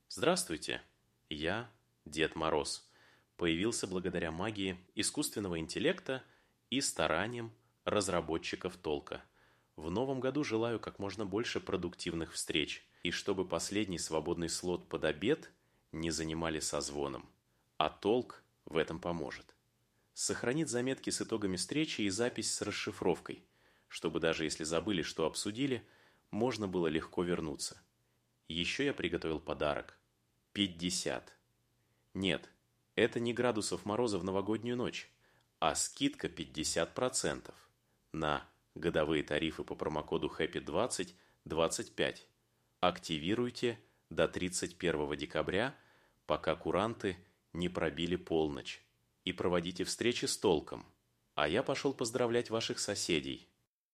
Здравствуйте, я Дед Мороз. Появился благодаря магии искусственного интеллекта и стараниям разработчиков толка. В новом году желаю как можно больше продуктивных встреч, и чтобы последний свободный слот под обед не занимали созвоном. А толк в этом поможет. Сохранит заметки с итогами встречи и запись с расшифровкой, чтобы даже если забыли, что обсудили, можно было легко вернуться. Еще я приготовил подарок. 50. Нет, это не градусов мороза в новогоднюю ночь, а скидка 50% на годовые тарифы по промокоду HAPPY2025. Активируйте до 31 декабря, пока куранты не пробили полночь, и проводите встречи с толком. А я пошел поздравлять ваших соседей.